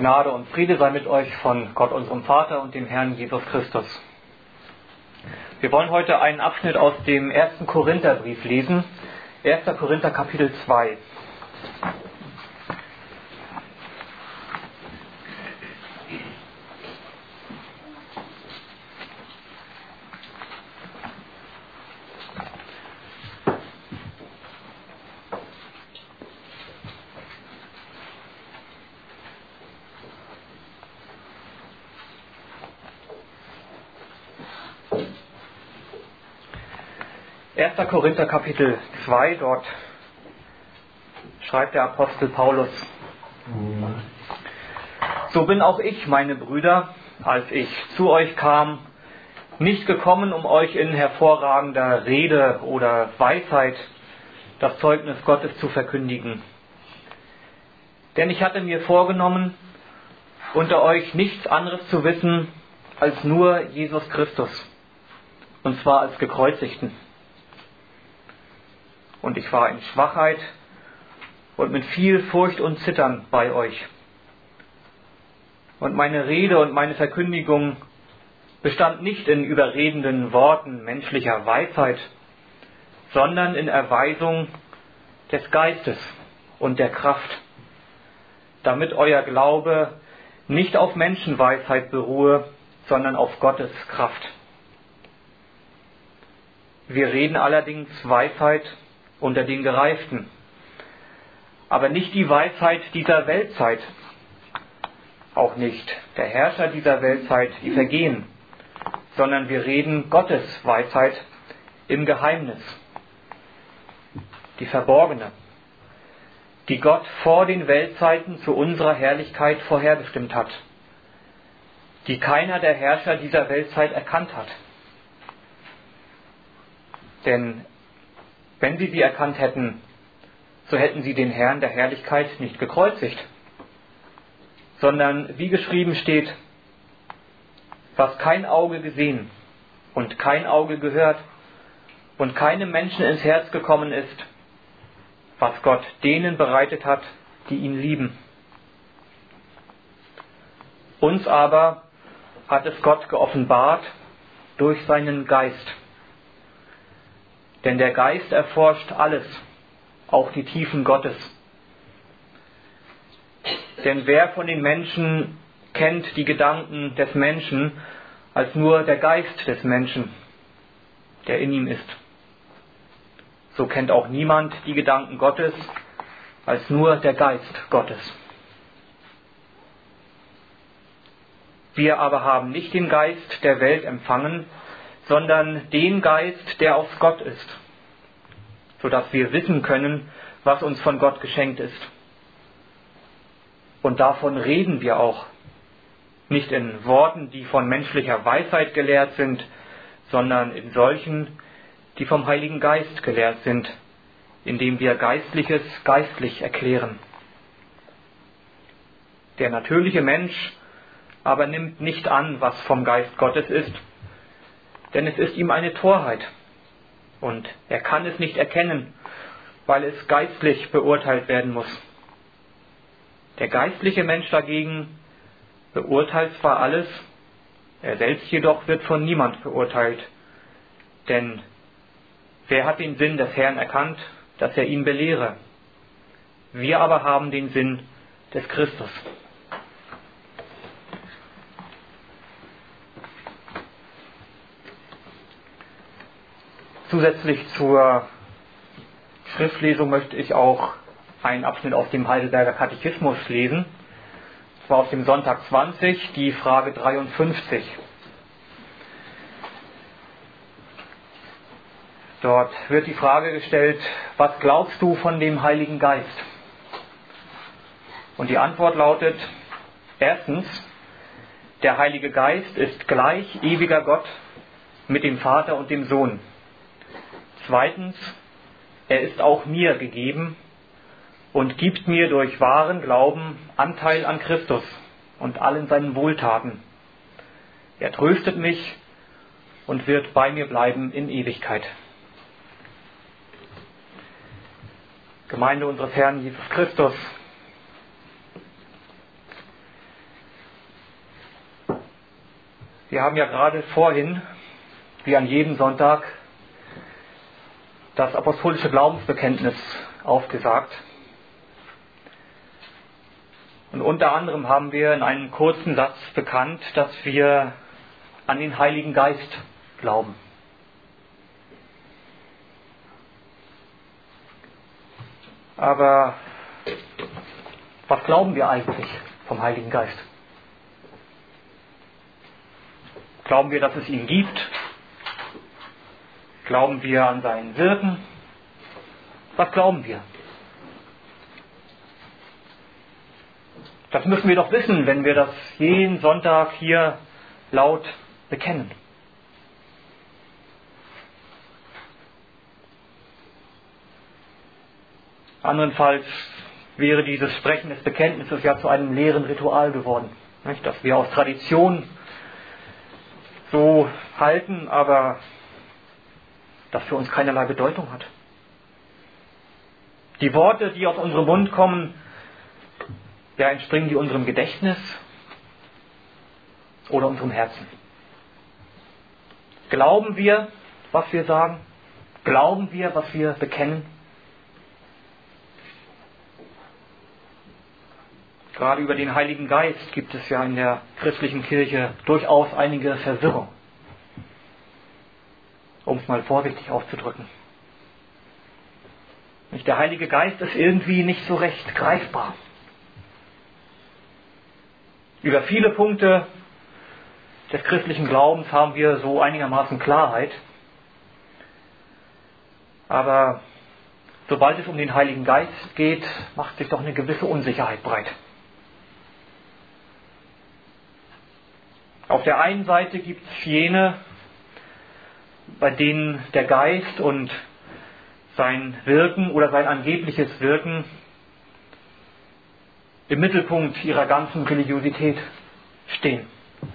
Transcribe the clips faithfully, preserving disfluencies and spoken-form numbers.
Gnade und Friede sei mit euch von Gott unserem Vater und dem Herrn Jesus Christus. Wir wollen heute einen Abschnitt aus dem ersten Korintherbrief lesen, erster Korinther Kapitel zwei. erster Korinther Kapitel zwei, dort schreibt der Apostel Paulus: So bin auch ich, meine Brüder, als ich zu euch kam, nicht gekommen, um euch in hervorragender Rede oder Weisheit das Zeugnis Gottes zu verkündigen. Denn ich hatte mir vorgenommen, unter euch nichts anderes zu wissen als nur Jesus Christus, und zwar als Gekreuzigten. Und ich war in Schwachheit und mit viel Furcht und Zittern bei euch. Und meine Rede und meine Verkündigung bestand nicht in überredenden Worten menschlicher Weisheit, sondern in Erweisung des Geistes und der Kraft, damit euer Glaube nicht auf Menschenweisheit beruhe, sondern auf Gottes Kraft. Wir reden allerdings Weisheit unter den Gereiften, aber nicht die Weisheit dieser Weltzeit, auch nicht der Herrscher dieser Weltzeit, die vergehen, sondern wir reden Gottes Weisheit im Geheimnis, die verborgene, die Gott vor den Weltzeiten zu unserer Herrlichkeit vorherbestimmt hat, die keiner der Herrscher dieser Weltzeit erkannt hat. Denn wenn sie sie erkannt hätten, so hätten sie den Herrn der Herrlichkeit nicht gekreuzigt, sondern wie geschrieben steht: Was kein Auge gesehen und kein Auge gehört und keinem Menschen ins Herz gekommen ist, was Gott denen bereitet hat, die ihn lieben. Uns aber hat es Gott geoffenbart durch seinen Geist. Denn der Geist erforscht alles, auch die Tiefen Gottes. Denn wer von den Menschen kennt die Gedanken des Menschen als nur der Geist des Menschen, der in ihm ist? So kennt auch niemand die Gedanken Gottes als nur der Geist Gottes. Wir aber haben nicht den Geist der Welt empfangen, sondern den Geist, der aus Gott ist, sodass wir wissen können, was uns von Gott geschenkt ist. Und davon reden wir auch, nicht in Worten, die von menschlicher Weisheit gelehrt sind, sondern in solchen, die vom Heiligen Geist gelehrt sind, indem wir Geistliches geistlich erklären. Der natürliche Mensch aber nimmt nicht an, was vom Geist Gottes ist, denn es ist ihm eine Torheit und er kann es nicht erkennen, weil es geistlich beurteilt werden muss. Der geistliche Mensch dagegen beurteilt zwar alles, er selbst jedoch wird von niemand beurteilt, denn wer hat den Sinn des Herrn erkannt, dass er ihn belehre? Wir aber haben den Sinn des Christus. Zusätzlich zur Schriftlesung möchte ich auch einen Abschnitt aus dem Heidelberger Katechismus lesen. Das war aus dem Sonntag zwanzig, die Frage dreiundfünfzig. Dort wird die Frage gestellt: Was glaubst du von dem Heiligen Geist? Und die Antwort lautet: Erstens, der Heilige Geist ist gleich ewiger Gott mit dem Vater und dem Sohn. Zweitens, er ist auch mir gegeben und gibt mir durch wahren Glauben Anteil an Christus und allen seinen Wohltaten. Er tröstet mich und wird bei mir bleiben in Ewigkeit. Gemeinde unseres Herrn Jesus Christus, Wir haben ja gerade vorhin, wie an jedem Sonntag, das apostolische Glaubensbekenntnis aufgesagt. Und unter anderem haben wir in einem kurzen Satz bekannt, dass wir an den Heiligen Geist glauben. Aber was glauben wir eigentlich vom Heiligen Geist? Glauben wir, dass es ihn gibt? Glauben wir an sein Wirken? Was glauben wir? Das müssen wir doch wissen, wenn wir das jeden Sonntag hier laut bekennen. Andernfalls wäre dieses Sprechen des Bekenntnisses ja zu einem leeren Ritual geworden, nicht? Das wir aus Tradition so halten, aber das für uns keinerlei Bedeutung hat. Die Worte, die aus unserem Mund kommen, ja, entspringen die unserem Gedächtnis oder unserem Herzen. Glauben wir, was wir sagen? Glauben wir, was wir bekennen? Gerade über den Heiligen Geist gibt es ja in der christlichen Kirche durchaus einige Verwirrung, um es mal vorsichtig auszudrücken. Der Heilige Geist ist irgendwie nicht so recht greifbar. Über viele Punkte des christlichen Glaubens haben wir so einigermaßen Klarheit. Aber sobald es um den Heiligen Geist geht, macht sich doch eine gewisse Unsicherheit breit. Auf der einen Seite gibt es jene, bei denen der Geist und sein Wirken oder sein angebliches Wirken im Mittelpunkt ihrer ganzen Religiosität stehen.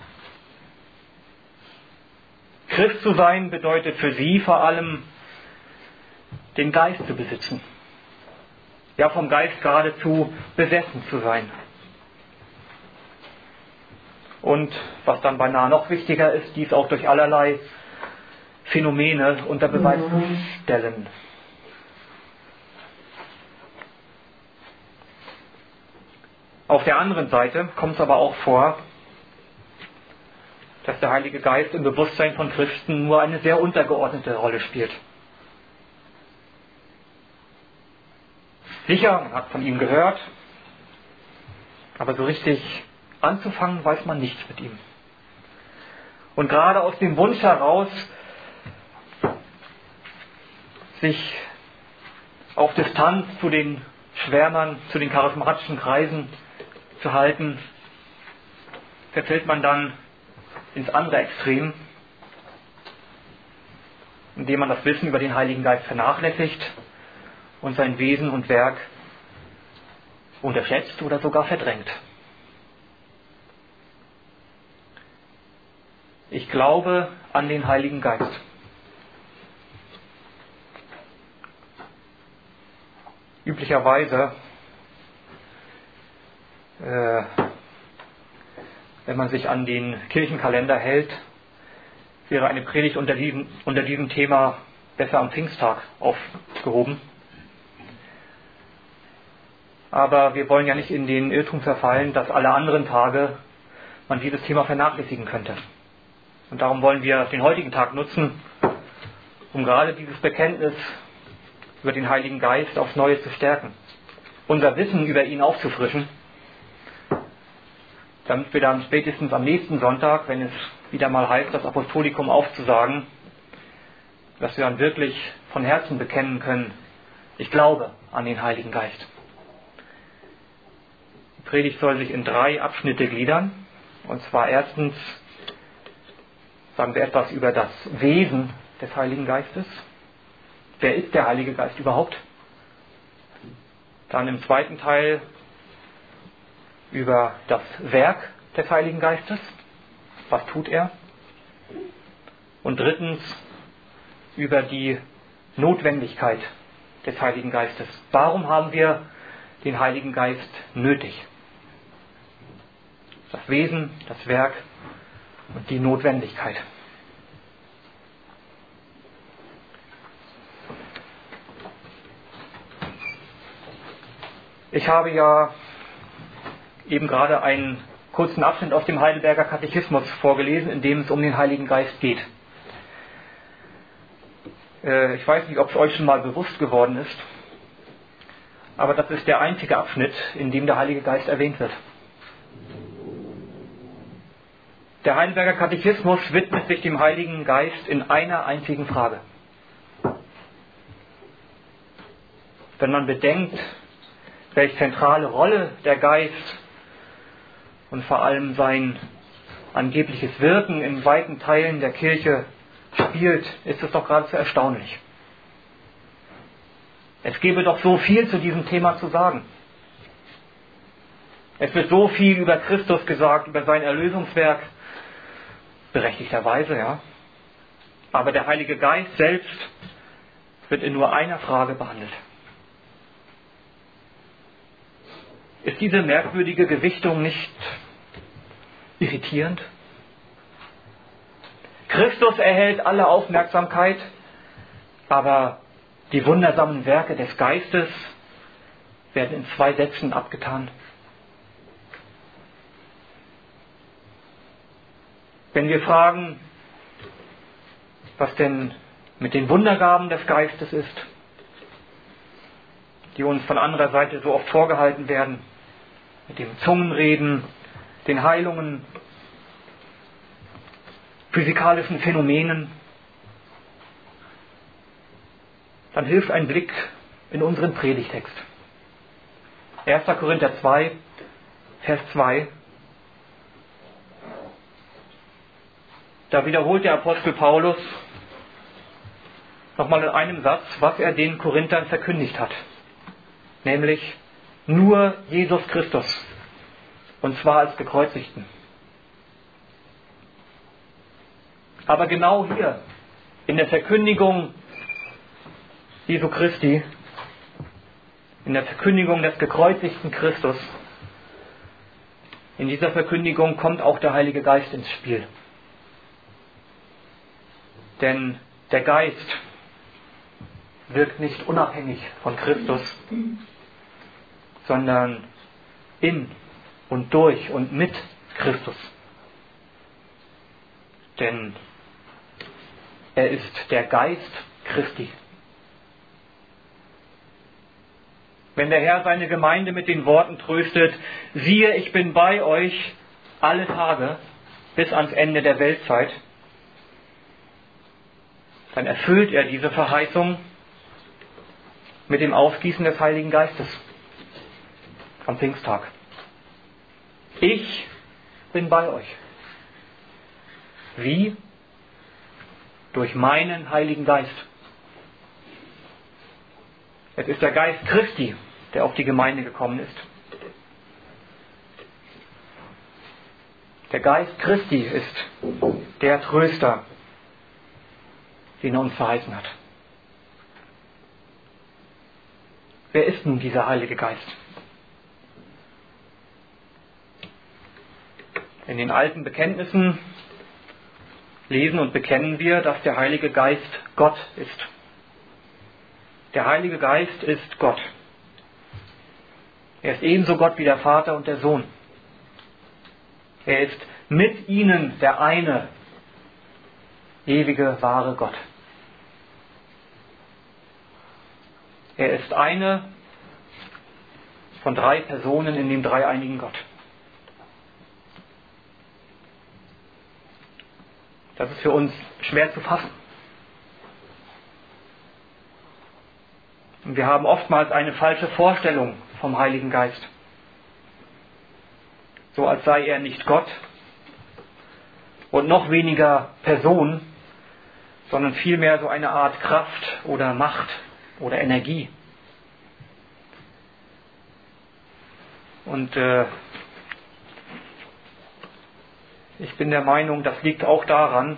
Christ zu sein bedeutet für sie vor allem, den Geist zu besitzen. Ja, vom Geist geradezu besessen zu sein. Und was dann beinahe noch wichtiger ist, dies auch durch allerlei Phänomene unter Beweis stellen. Auf der anderen Seite kommt es aber auch vor, dass der Heilige Geist im Bewusstsein von Christen nur eine sehr untergeordnete Rolle spielt. Sicher, man hat von ihm gehört, aber so richtig anzufangen weiß man nichts mit ihm. Und gerade aus dem Wunsch heraus, sich auf Distanz zu den Schwärmern, zu den charismatischen Kreisen zu halten, verfällt man dann ins andere Extrem, indem man das Wissen über den Heiligen Geist vernachlässigt und sein Wesen und Werk unterschätzt oder sogar verdrängt. Ich glaube an den Heiligen Geist. Üblicherweise, äh, wenn man sich an den Kirchenkalender hält, wäre eine Predigt unter diesem, unter diesem Thema besser am Pfingsttag aufgehoben. Aber wir wollen ja nicht in den Irrtum verfallen, dass alle anderen Tage man dieses Thema vernachlässigen könnte. Und darum wollen wir den heutigen Tag nutzen, um gerade dieses Bekenntnis über den Heiligen Geist aufs Neue zu stärken. Unser Wissen über ihn aufzufrischen, damit wir dann spätestens am nächsten Sonntag, wenn es wieder mal heißt, das Apostolikum aufzusagen, dass wir dann wirklich von Herzen bekennen können, ich glaube an den Heiligen Geist. Die Predigt soll sich in drei Abschnitte gliedern. Und zwar erstens sagen wir etwas über das Wesen des Heiligen Geistes. Wer ist der Heilige Geist überhaupt? Dann im zweiten Teil über das Werk des Heiligen Geistes. Was tut er? Und drittens über die Notwendigkeit des Heiligen Geistes. Warum haben wir den Heiligen Geist nötig? Das Wesen, das Werk und die Notwendigkeit. Ich habe ja eben gerade einen kurzen Abschnitt aus dem Heidelberger Katechismus vorgelesen, in dem es um den Heiligen Geist geht. Äh, ich weiß nicht, ob es euch schon mal bewusst geworden ist, aber das ist der einzige Abschnitt, in dem der Heilige Geist erwähnt wird. Der Heidelberger Katechismus widmet sich dem Heiligen Geist in einer einzigen Frage. Wenn man bedenkt, welche zentrale Rolle der Geist und vor allem sein angebliches Wirken in weiten Teilen der Kirche spielt, ist es doch geradezu erstaunlich. Es gäbe doch so viel zu diesem Thema zu sagen. Es wird so viel über Christus gesagt, über sein Erlösungswerk, berechtigterweise, ja. Aber der Heilige Geist selbst wird in nur einer Frage behandelt. Ist diese merkwürdige Gewichtung nicht irritierend? Christus erhält alle Aufmerksamkeit, aber die wundersamen Werke des Geistes werden in zwei Sätzen abgetan. Wenn wir fragen, was denn mit den Wundergaben des Geistes ist, die uns von anderer Seite so oft vorgehalten werden, mit dem Zungenreden, den Heilungen, physikalischen Phänomenen, dann hilft ein Blick in unseren Predigtext. erster Korinther zwei, Vers zwei. Da wiederholt der Apostel Paulus nochmal in einem Satz, was er den Korinthern verkündigt hat. Nämlich nur Jesus Christus, und zwar als Gekreuzigten. Aber genau hier, in der Verkündigung Jesu Christi, in der Verkündigung des gekreuzigten Christus, in dieser Verkündigung kommt auch der Heilige Geist ins Spiel. Denn der Geist wirkt nicht unabhängig von Christus, sondern in und durch und mit Christus. Denn er ist der Geist Christi. Wenn der Herr seine Gemeinde mit den Worten tröstet, siehe, ich bin bei euch alle Tage bis ans Ende der Weltzeit, dann erfüllt er diese Verheißung mit dem Ausgießen des Heiligen Geistes am Pfingsttag. Ich bin bei euch. Wie? Durch meinen Heiligen Geist. Es ist der Geist Christi, der auf die Gemeinde gekommen ist. Der Geist Christi ist der Tröster, den er uns verheißen hat. Wer ist nun dieser Heilige Geist? In den alten Bekenntnissen lesen und bekennen wir, dass der Heilige Geist Gott ist. Der Heilige Geist ist Gott. Er ist ebenso Gott wie der Vater und der Sohn. Er ist mit ihnen der eine, ewige, wahre Gott. Er ist eine von drei Personen in dem dreieinigen Gott. Das ist für uns schwer zu fassen. Und wir haben oftmals eine falsche Vorstellung vom Heiligen Geist. So als sei er nicht Gott und noch weniger Person, sondern vielmehr so eine Art Kraft oder Macht oder Energie. Und äh, ich bin der Meinung, das liegt auch daran,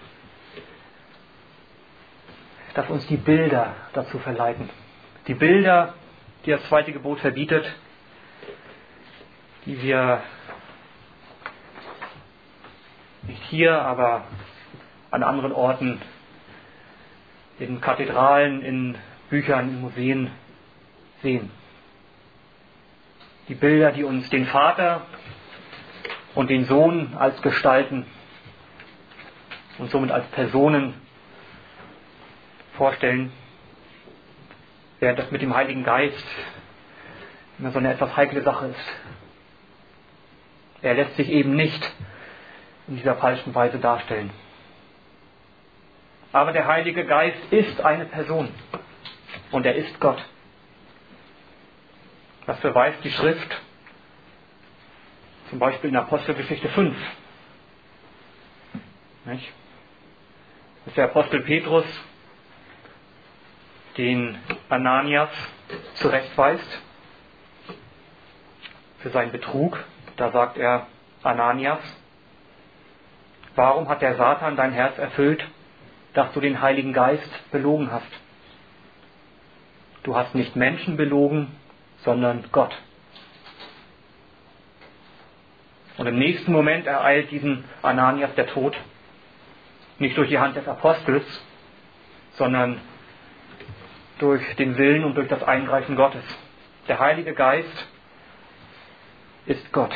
dass uns die Bilder dazu verleiten. Die Bilder, die das zweite Gebot verbietet, die wir nicht hier, aber an anderen Orten, in Kathedralen, in Büchern, in Museen sehen. Die Bilder, die uns den Vater und den Sohn als Gestalten und somit als Personen vorstellen, während das mit dem Heiligen Geist immer so eine etwas heikle Sache ist. Er lässt sich eben nicht in dieser falschen Weise darstellen. Aber der Heilige Geist ist eine Person und er ist Gott. Das beweist die Schrift, zum Beispiel in Apostelgeschichte fünf. Nicht? Das ist der Apostel Petrus, den Ananias zurechtweist für seinen Betrug. Da sagt er, Ananias, warum hat der Satan dein Herz erfüllt, dass du den Heiligen Geist belogen hast? Du hast nicht Menschen belogen, sondern Gott. Und im nächsten Moment ereilt diesen Ananias der Tod, nicht durch die Hand des Apostels, sondern durch den Willen und durch das Eingreifen Gottes. Der Heilige Geist ist Gott.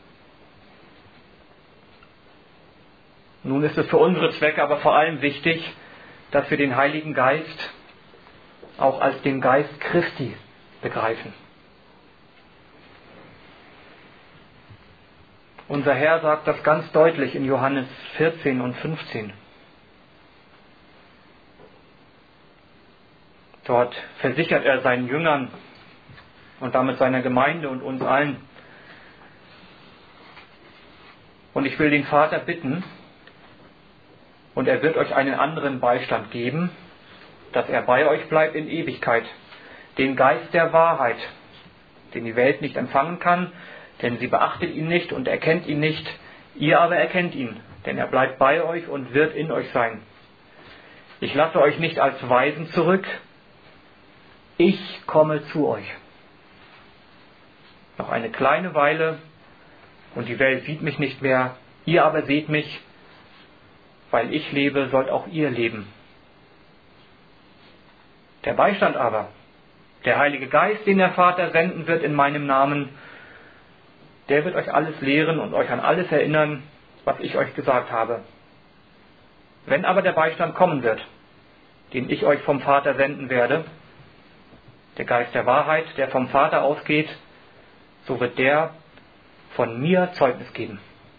Nun ist es für unsere Zwecke aber vor allem wichtig, dass wir den Heiligen Geist auch als den Geist Christi begreifen. Unser Herr sagt das ganz deutlich in Johannes vierzehn und fünfzehn. Dort versichert er seinen Jüngern und damit seiner Gemeinde und uns allen: Und ich will den Vater bitten, und er wird euch einen anderen Beistand geben, dass er bei euch bleibt in Ewigkeit, den Geist der Wahrheit, den die Welt nicht empfangen kann, denn sie beachtet ihn nicht und erkennt ihn nicht, ihr aber erkennt ihn, denn er bleibt bei euch und wird in euch sein. Ich lasse euch nicht als Waisen zurück, ich komme zu euch. Noch eine kleine Weile, und die Welt sieht mich nicht mehr, ihr aber seht mich, weil ich lebe, sollt auch ihr leben. Der Beistand aber, der Heilige Geist, den der Vater senden wird in meinem Namen, der wird euch alles lehren und euch an alles erinnern, was ich euch gesagt habe. Wenn aber der Beistand kommen wird, den ich euch vom Vater senden werde, der Geist der Wahrheit, der vom Vater ausgeht, so wird der von mir Zeugnis geben.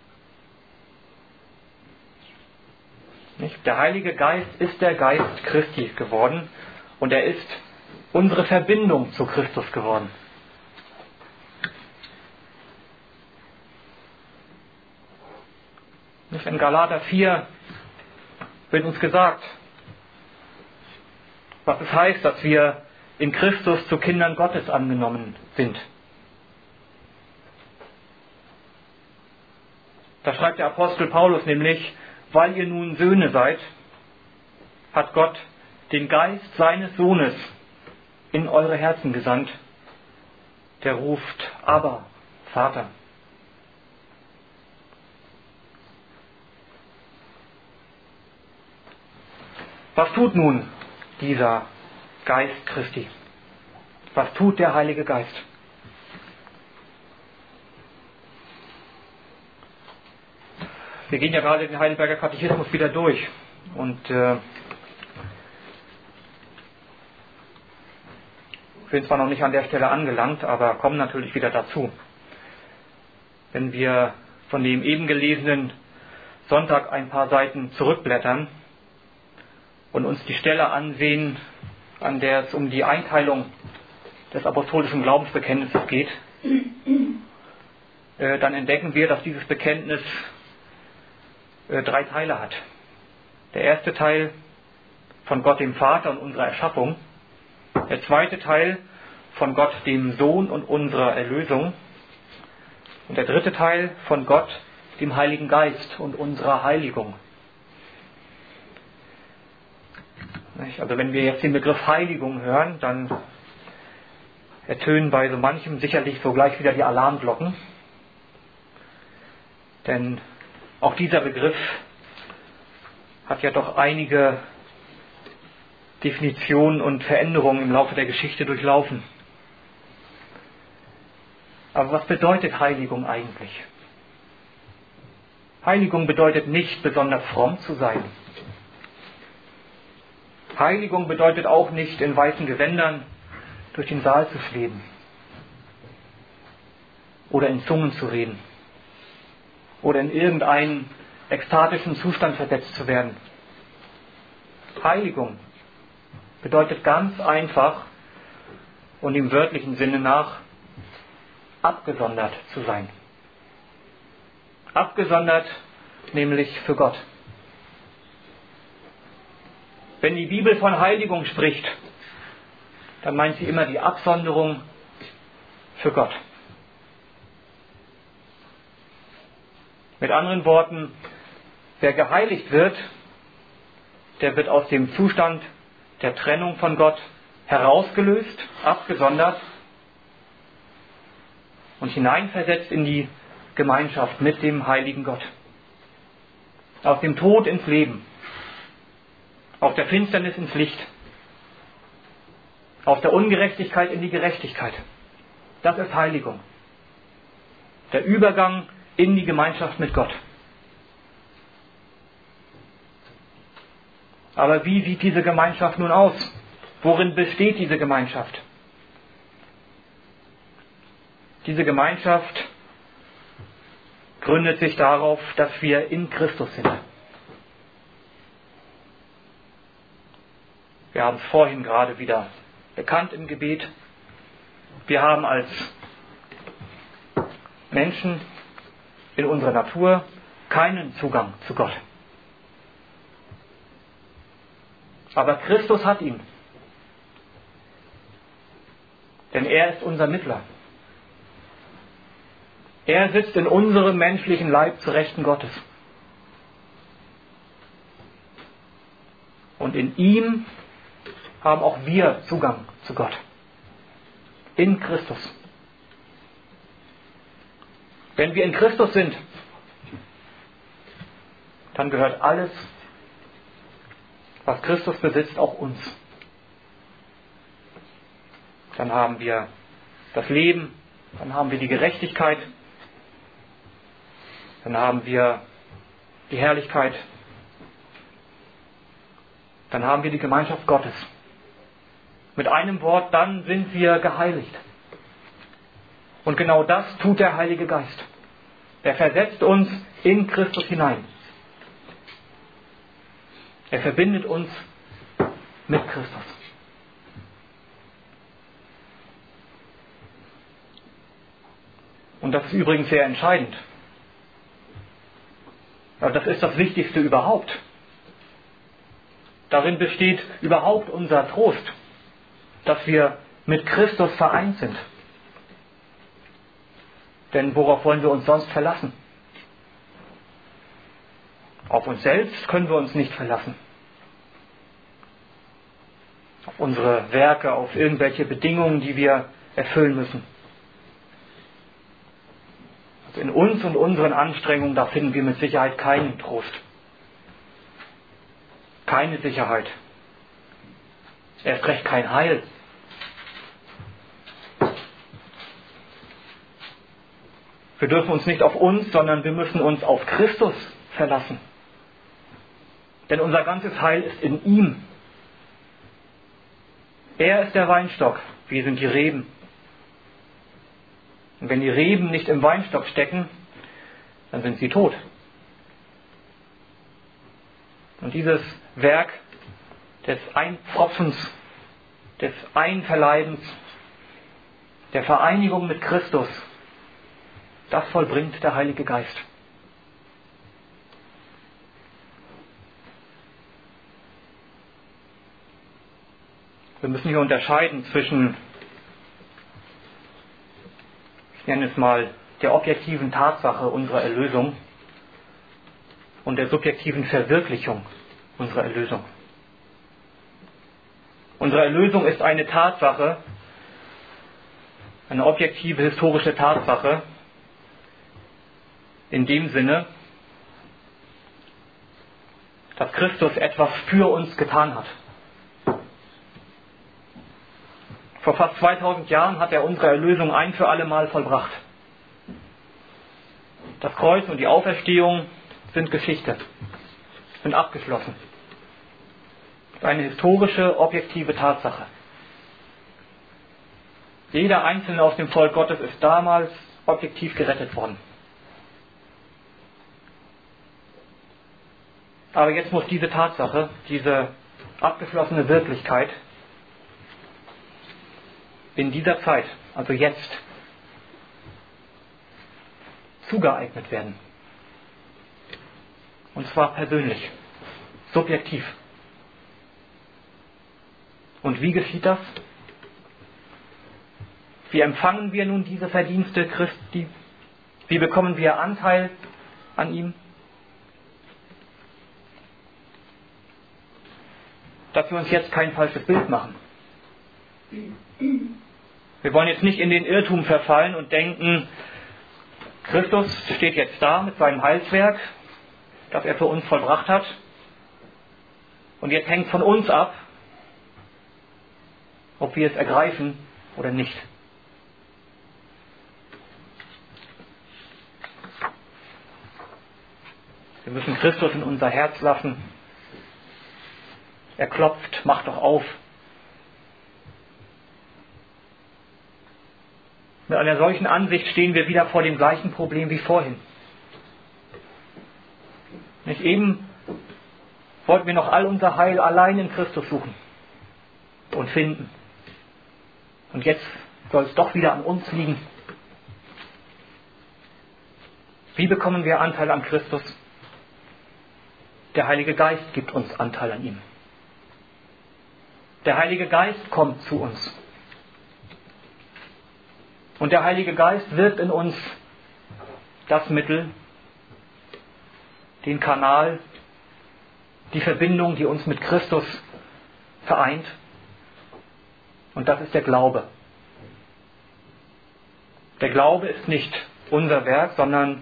Nicht? Der Heilige Geist ist der Geist Christi geworden und er ist unsere Verbindung zu Christus geworden. Nicht? In Galater vier wird uns gesagt, was es heißt, dass wir in Christus zu Kindern Gottes angenommen sind. Da schreibt der Apostel Paulus nämlich: Weil ihr nun Söhne seid, hat Gott den Geist seines Sohnes in eure Herzen gesandt, der ruft: Abba, Vater. Was tut nun dieser Geist Christi? Was tut der Heilige Geist? Wir gehen ja gerade den Heidelberger Katechismus wieder durch und äh, sind zwar noch nicht an der Stelle angelangt, aber kommen natürlich wieder dazu. Wenn wir von dem eben gelesenen Sonntag ein paar Seiten zurückblättern und uns die Stelle ansehen, an der es um die Einteilung des apostolischen Glaubensbekenntnisses geht, äh, dann entdecken wir, dass dieses Bekenntnis äh, drei Teile hat. Der erste Teil von Gott dem Vater und unserer Erschaffung, der zweite Teil von Gott dem Sohn und unserer Erlösung und der dritte Teil von Gott dem Heiligen Geist und unserer Heiligung. Also wenn wir jetzt den Begriff Heiligung hören, dann ertönen bei so manchem sicherlich sogleich wieder die Alarmglocken. Denn Auch dieser Begriff hat ja doch einige Definitionen und Veränderungen im Laufe der Geschichte durchlaufen. Aber was bedeutet Heiligung eigentlich? Heiligung bedeutet nicht, besonders fromm zu sein. Heiligung bedeutet auch nicht, in weißen Gewändern durch den Saal zu schweben oder in Zungen zu reden oder in irgendeinen ekstatischen Zustand versetzt zu werden. Heiligung bedeutet ganz einfach und im wörtlichen Sinne nach abgesondert zu sein. Abgesondert nämlich für Gott. Wenn die Bibel von Heiligung spricht, dann meint sie immer die Absonderung für Gott. Mit anderen Worten, wer geheiligt wird, der wird aus dem Zustand der Trennung von Gott herausgelöst, abgesondert und hineinversetzt in die Gemeinschaft mit dem heiligen Gott. Aus dem Tod ins Leben, aus der Finsternis ins Licht, aus der Ungerechtigkeit in die Gerechtigkeit. Das ist Heiligung. Der Übergang in die Gemeinschaft mit Gott. Aber wie sieht diese Gemeinschaft nun aus? Worin besteht diese Gemeinschaft? Diese Gemeinschaft gründet sich darauf, dass wir in Christus sind. Wir haben es vorhin gerade wieder bekannt im Gebet. Wir haben als Menschen in unserer Natur keinen Zugang zu Gott. Aber Christus hat ihn. Denn er ist unser Mittler. Er sitzt in unserem menschlichen Leib zu Rechten Gottes. Und in ihm haben auch wir Zugang zu Gott. In Christus. Wenn wir in Christus sind, dann gehört alles, was Christus besitzt, auch uns. Dann haben wir das Leben, dann haben wir die Gerechtigkeit, dann haben wir die Herrlichkeit, dann haben wir die Gemeinschaft Gottes. Mit einem Wort, dann sind wir geheiligt. Und genau das tut der Heilige Geist. Er versetzt uns in Christus hinein. Er verbindet uns mit Christus. Und das ist übrigens sehr entscheidend. Aber das ist das Wichtigste überhaupt. Darin besteht überhaupt unser Trost, dass wir mit Christus vereint sind. Denn worauf wollen wir uns sonst verlassen? Auf uns selbst können wir uns nicht verlassen. Auf unsere Werke, auf irgendwelche Bedingungen, die wir erfüllen müssen. Also in uns und unseren Anstrengungen, da finden wir mit Sicherheit keinen Trost. Keine Sicherheit. Erst recht kein Heil. Wir dürfen uns nicht auf uns, sondern wir müssen uns auf Christus verlassen. Denn unser ganzes Heil ist in ihm. Er ist der Weinstock, wir sind die Reben. Und wenn die Reben nicht im Weinstock stecken, dann sind sie tot. Und dieses Werk des Einpfropfens, des Einverleibens, der Vereinigung mit Christus, das vollbringt der Heilige Geist. Wir müssen hier unterscheiden zwischen, ich nenne es mal, der objektiven Tatsache unserer Erlösung und der subjektiven Verwirklichung unserer Erlösung. Unsere Erlösung ist eine Tatsache, eine objektive historische Tatsache, in dem Sinne, dass Christus etwas für uns getan hat. Vor fast zweitausend Jahren hat er unsere Erlösung ein für alle Mal vollbracht. Das Kreuz und die Auferstehung sind Geschichte, sind abgeschlossen. Das ist eine historische, objektive Tatsache. Jeder Einzelne aus dem Volk Gottes ist damals objektiv gerettet worden. Aber jetzt muss diese Tatsache, diese abgeschlossene Wirklichkeit in dieser Zeit, also jetzt, zugeeignet werden. Und zwar persönlich, subjektiv. Und wie geschieht das? Wie empfangen wir nun diese Verdienste Christi? Wie bekommen wir Anteil an ihm? Dass wir uns jetzt kein falsches Bild machen. Wir wollen jetzt nicht in den Irrtum verfallen und denken, Christus steht jetzt da mit seinem Heilswerk, das er für uns vollbracht hat. Und jetzt hängt von uns ab, ob wir es ergreifen oder nicht. Wir müssen Christus in unser Herz lassen. Er klopft, macht doch auf. Mit einer solchen Ansicht stehen wir wieder vor dem gleichen Problem wie vorhin. Nicht eben wollten wir noch all unser Heil allein in Christus suchen und finden. Und jetzt soll es doch wieder an uns liegen. Wie bekommen wir Anteil an Christus? Der Heilige Geist gibt uns Anteil an ihm. Der Heilige Geist kommt zu uns. Und der Heilige Geist wirkt in uns das Mittel, den Kanal, die Verbindung, die uns mit Christus vereint. Und das ist der Glaube. Der Glaube ist nicht unser Werk, sondern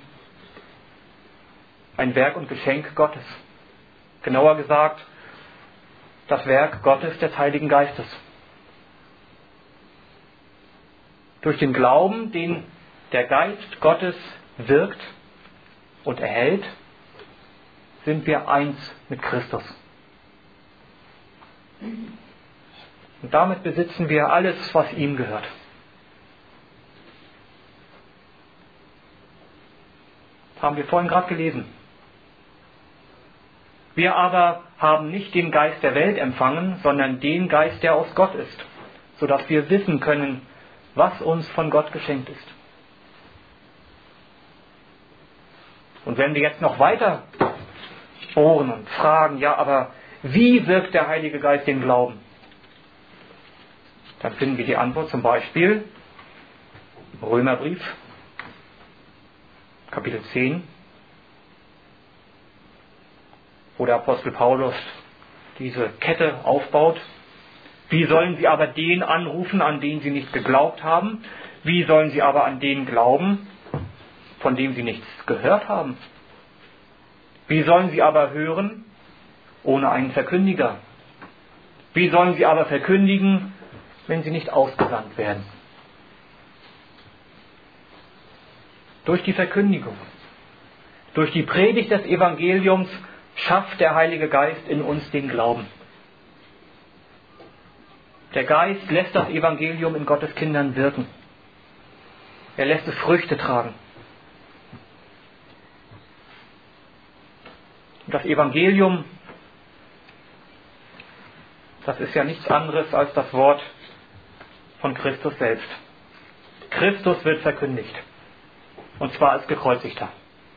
ein Werk und Geschenk Gottes. Genauer gesagt, das Werk Gottes des Heiligen Geistes. Durch den Glauben, den der Geist Gottes wirkt und erhält, sind wir eins mit Christus. Und damit besitzen wir alles, was ihm gehört. Das haben wir vorhin gerade gelesen. Wir aber haben nicht den Geist der Welt empfangen, sondern den Geist, der aus Gott ist, sodass wir wissen können, was uns von Gott geschenkt ist. Und wenn wir jetzt noch weiter bohren und fragen, ja, aber wie wirkt der Heilige Geist den Glauben? Dann finden wir die Antwort zum Beispiel im Römerbrief, Kapitel zehn, wo der Apostel Paulus diese Kette aufbaut. Wie sollen sie aber den anrufen, an den sie nicht geglaubt haben? Wie sollen sie aber an den glauben, von dem sie nichts gehört haben? Wie sollen sie aber hören, ohne einen Verkündiger? Wie sollen sie aber verkündigen, wenn sie nicht ausgesandt werden? Durch die Verkündigung, durch die Predigt des Evangeliums schafft der Heilige Geist in uns den Glauben. Der Geist lässt das Evangelium in Gottes Kindern wirken. Er lässt es Früchte tragen. Und das Evangelium, das ist ja nichts anderes als das Wort von Christus selbst. Christus wird verkündigt. Und zwar als Gekreuzigter.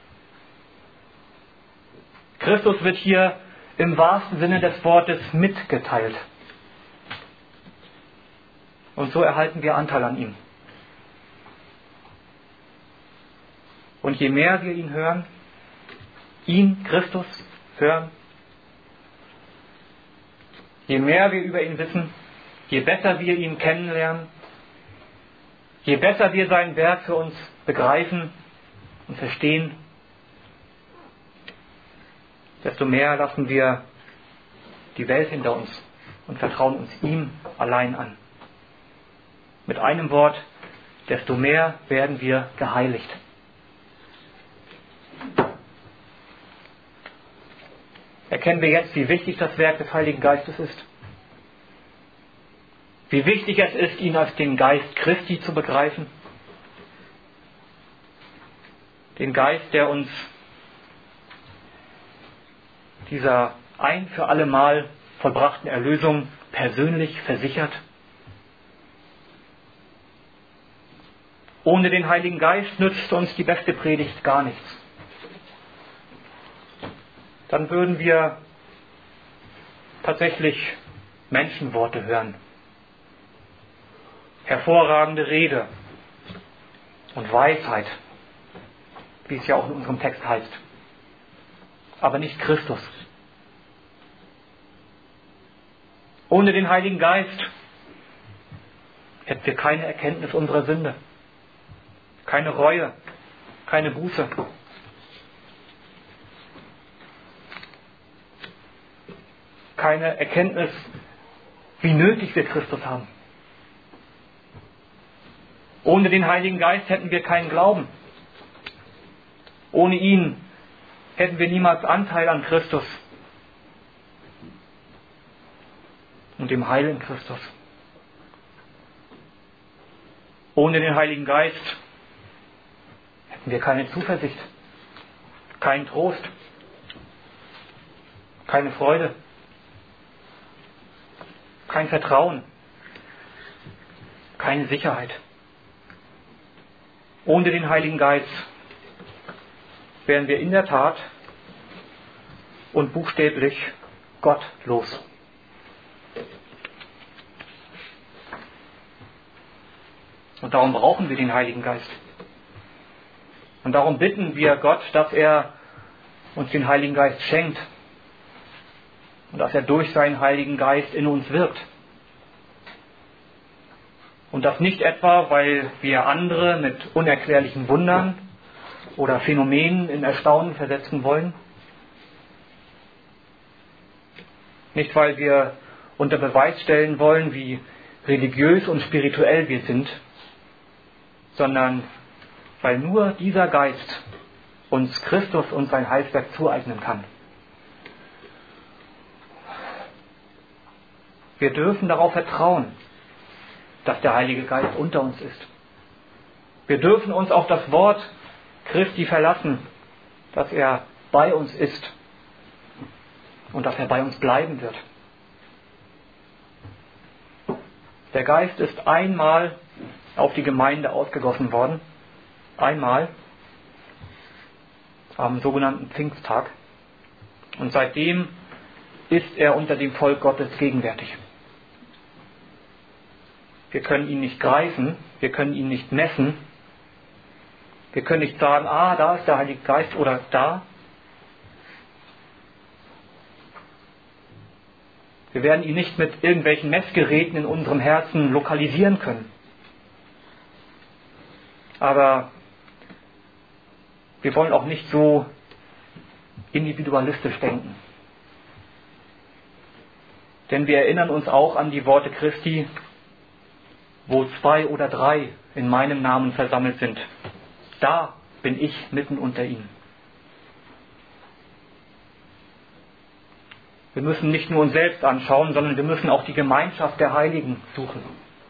Christus wird hier im wahrsten Sinne des Wortes mitgeteilt. Und so erhalten wir Anteil an ihm. Und je mehr wir ihn hören, ihn, Christus, hören, je mehr wir über ihn wissen, je besser wir ihn kennenlernen, je besser wir sein Werk für uns begreifen und verstehen, desto mehr lassen wir die Welt hinter uns und vertrauen uns ihm allein an. Mit einem Wort, desto mehr werden wir geheiligt. Erkennen wir jetzt, wie wichtig das Werk des Heiligen Geistes ist? Wie wichtig es ist, ihn als den Geist Christi zu begreifen? Den Geist, der uns dieser ein für alle Mal vollbrachten Erlösung persönlich versichert. Ohne den Heiligen Geist nützt uns die beste Predigt gar nichts. Dann würden wir tatsächlich Menschenworte hören. Hervorragende Rede und Weisheit, wie es ja auch in unserem Text heißt. Aber nicht Christus. Ohne den Heiligen Geist hätten wir keine Erkenntnis unserer Sünde, keine Reue, keine Buße. Keine Erkenntnis, wie nötig wir Christus haben. Ohne den Heiligen Geist hätten wir keinen Glauben. Ohne ihn hätten wir niemals Anteil an Christus und dem Heil in Christus. Ohne den Heiligen Geist hätten wir keine Zuversicht, keinen Trost, keine Freude, kein Vertrauen, keine Sicherheit. Ohne den Heiligen Geist wären wir in der Tat und buchstäblich gottlos. Und darum brauchen wir den Heiligen Geist. Und darum bitten wir Gott, dass er uns den Heiligen Geist schenkt und dass er durch seinen Heiligen Geist in uns wirkt. Und das nicht etwa, weil wir andere mit unerklärlichen Wundern oder Phänomenen in Erstaunen versetzen wollen. Nicht, weil wir unter Beweis stellen wollen, wie religiös und spirituell wir sind, sondern weil nur dieser Geist uns Christus und sein Heilswerk zueignen kann. Wir dürfen darauf vertrauen, dass der Heilige Geist unter uns ist. Wir dürfen uns auf das Wort Christi verlassen, dass er bei uns ist und dass er bei uns bleiben wird. Der Geist ist einmal auf die Gemeinde ausgegossen worden, einmal am sogenannten Pfingsttag, und seitdem ist er unter dem Volk Gottes gegenwärtig. Wir können ihn nicht greifen, wir können ihn nicht messen, wir können nicht sagen, ah, da ist der Heilige Geist oder da. Wir werden ihn nicht mit irgendwelchen Messgeräten in unserem Herzen lokalisieren können. Aber wir wollen auch nicht so individualistisch denken. Denn wir erinnern uns auch an die Worte Christi, wo zwei oder drei in meinem Namen versammelt sind. Da bin ich mitten unter ihnen. Wir müssen nicht nur uns selbst anschauen, sondern wir müssen auch die Gemeinschaft der Heiligen suchen.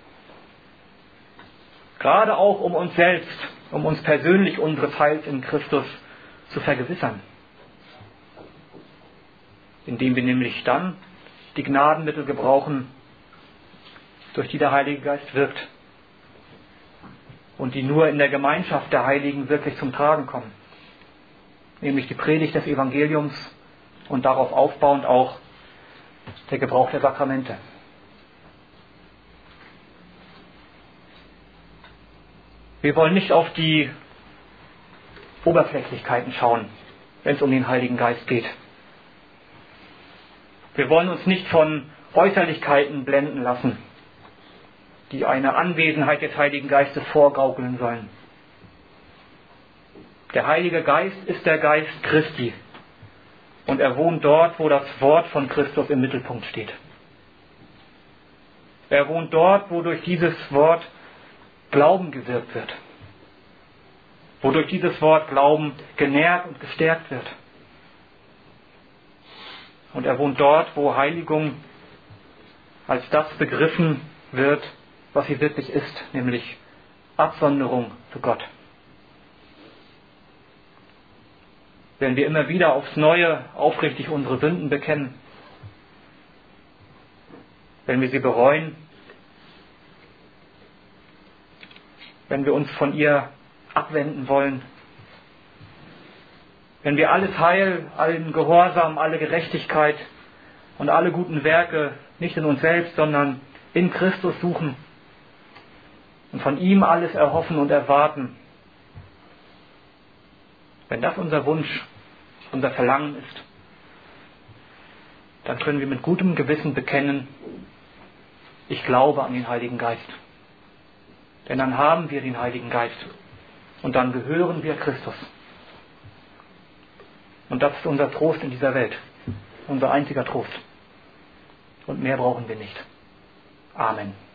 Gerade auch um uns selbst, um uns persönlich unseres Heils in Christus zu vergewissern. Indem wir nämlich dann die Gnadenmittel gebrauchen, durch die der Heilige Geist wirkt und die nur in der Gemeinschaft der Heiligen wirklich zum Tragen kommen. Nämlich die Predigt des Evangeliums und darauf aufbauend auch der Gebrauch der Sakramente. Wir wollen nicht auf die Oberflächlichkeiten schauen, wenn es um den Heiligen Geist geht. Wir wollen uns nicht von Äußerlichkeiten blenden lassen, die eine Anwesenheit des Heiligen Geistes vorgaukeln sollen. Der Heilige Geist ist der Geist Christi. Und er wohnt dort, wo das Wort von Christus im Mittelpunkt steht. Er wohnt dort, wo durch dieses Wort Glauben gewirkt wird. Wo durch dieses Wort Glauben genährt und gestärkt wird. Und er wohnt dort, wo Heiligung als das begriffen wird, was sie wirklich ist, nämlich Absonderung zu Gott. Wenn wir immer wieder aufs Neue aufrichtig unsere Sünden bekennen, wenn wir sie bereuen, wenn wir uns von ihr abwenden wollen, wenn wir alles Heil, allen Gehorsam, alle Gerechtigkeit und alle guten Werke nicht in uns selbst, sondern in Christus suchen und von ihm alles erhoffen und erwarten, wenn das unser Wunsch, unser Verlangen ist, dann können wir mit gutem Gewissen bekennen, ich glaube an den Heiligen Geist. Denn dann haben wir den Heiligen Geist und dann gehören wir Christus. Und das ist unser Trost in dieser Welt, unser einziger Trost. Und mehr brauchen wir nicht. Amen.